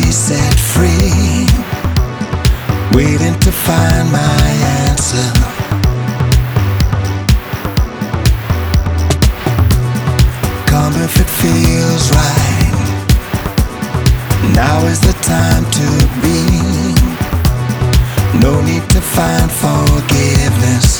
set free, waiting to find my answer. Come if it feels right. Now is the time to be. No need to find forgiveness.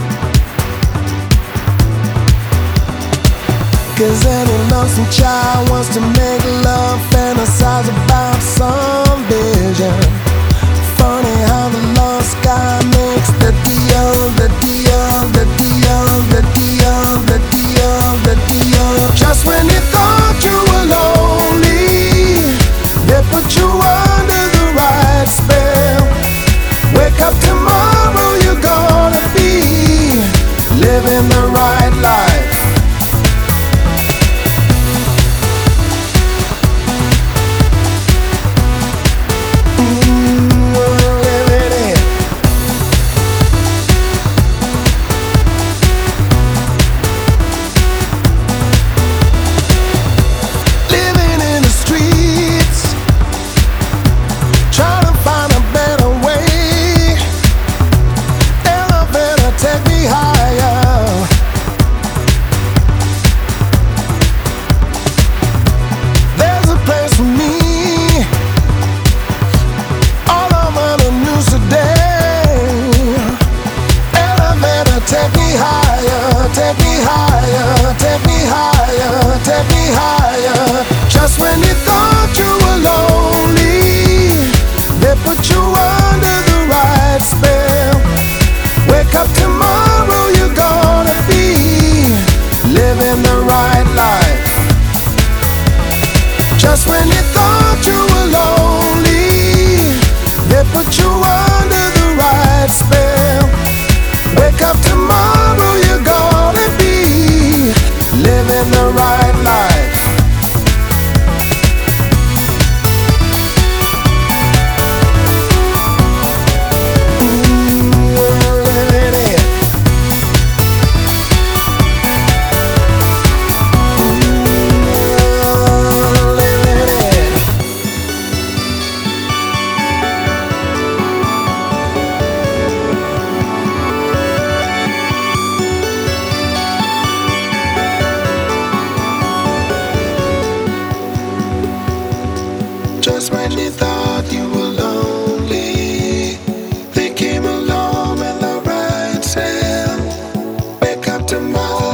'Cause any lonesome child wants to make love, fantasize about some vision. Funny how the lost guy makes the deal, the deal, the deal, the deal, the deal, the deal. Just when you thought you were lonely, they put you under the right spell. Wake up tomorrow, you're gonna be living the right life. Take me higher, take me higher, take me higher, take me higher. Just when you thought you were lonely, they put you under the right spell. Wake up tomorrow, you're gonna be living the right life. Just when you thought you were lonely, they put you under the right spell. Wake up tomorrow, you're gonna be living the right life. Living it. Living it. Just when you thought you were lonely, they came along with the right sound. Wake up tomorrow.